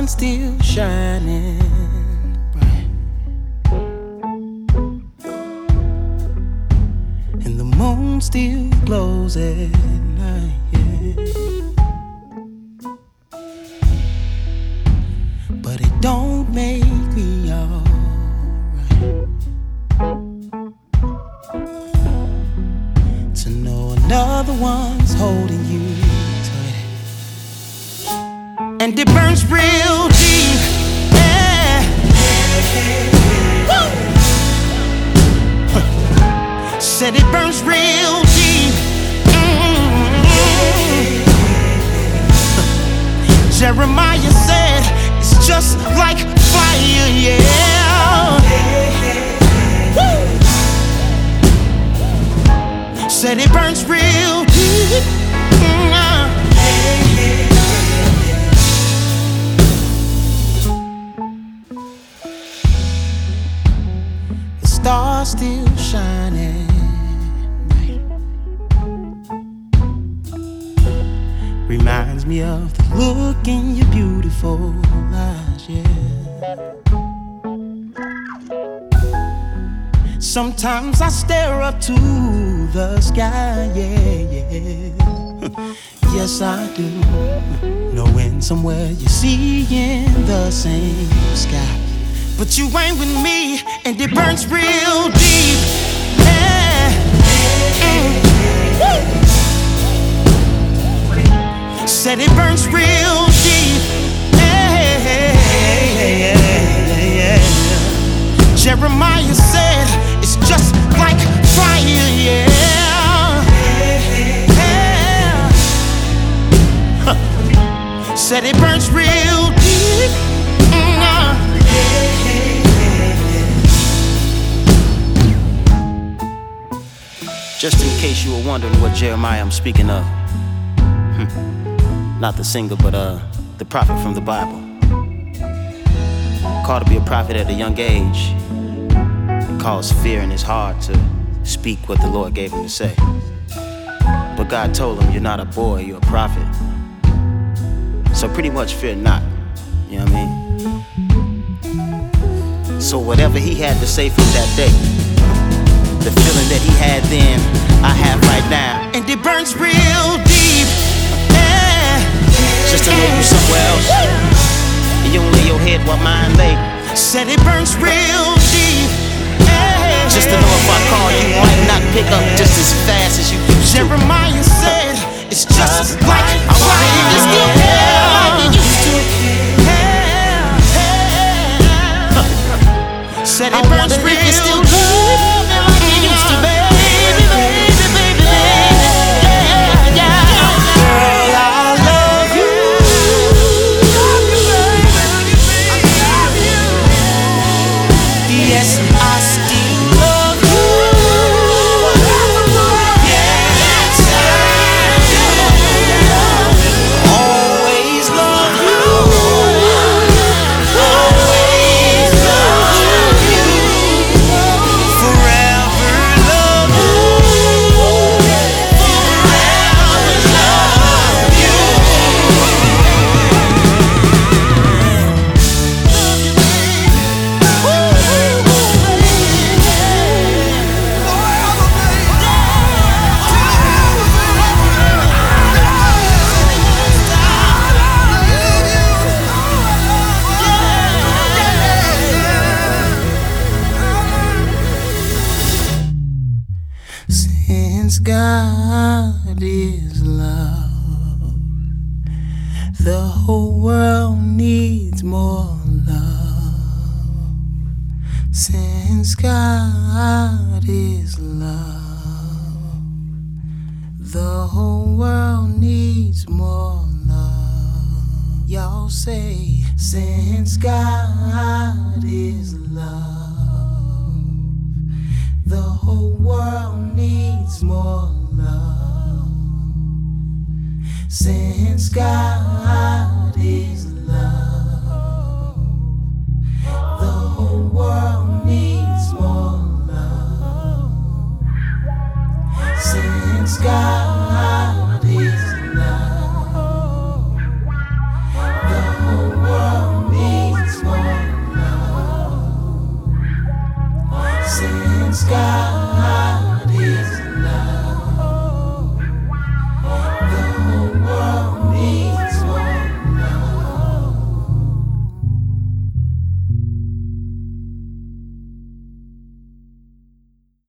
sun still shining bright, and the moon still glows at night, yeah. But it don't make me alright to know another one's holding you tight, and it burns real deep, yeah. Woo! Said it burns real deep. Jeremiah said it's just like fire, yeah. Woo! Said it burns real deep. The stars still shining bright, reminds me of the look in your beautiful eyes, yeah. Sometimes I stare up to the sky, yeah, yeah. Yes, I do. Knowing somewhere you're seeing the same sky, but you ain't with me, and it burns real deep, yeah. Said it burns real deep, yeah. Jeremiah said it's just like fire, yeah. Said it burns real deep. Just in case you were wondering what Jeremiah I'm speaking of, not the singer, but the prophet from the Bible. Called to be a prophet at a young age. It caused fear in his heart to speak what the Lord gave him to say. But God told him, you're not a boy, you're a prophet. So pretty much fear not, you know what I mean? So whatever he had to say from that day, the feeling that he had then, I have right now. And it burns real deep, yeah. Just to know you somewhere else, and you don't lay your head while mine lay. Said it burns real deep, yeah. Just to know if I call you might not pick up just as fast as you used to. Jeremiah said it's just like I wonder if you still care like you used to. Said it burns real deep. Since God is love, the whole world needs more love. Since God is love, the whole world needs more love. Y'all say, since God is love, the whole world needs more love. Since God is love.